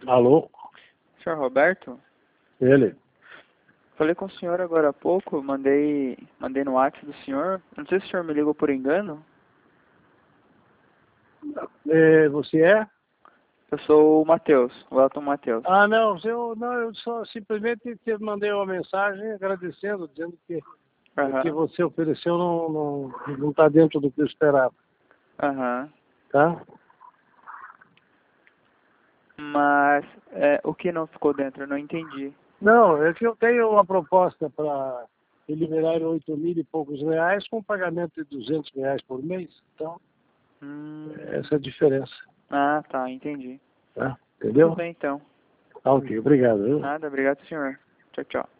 Alô? Senhor Roberto? Ele? Falei com o senhor agora há pouco, mandei no WhatsApp do senhor. Não sei se o senhor me ligou por engano. Você é? Eu sou o Matheus, o Elton Matheus. Ah, não, eu só simplesmente te mandei uma mensagem agradecendo, dizendo que o que você ofereceu não está dentro do que eu esperava. Aham. Tá? Mas o que não ficou dentro? Eu não entendi. Não, é que eu tenho uma proposta para liberar 8 mil e poucos reais com pagamento de 200 reais por mês. Então, essa é a diferença. Ah, tá, entendi. Tá? Entendeu? Tudo bem então. Ah, ok, obrigado. Viu? Nada, obrigado senhor. Tchau, tchau.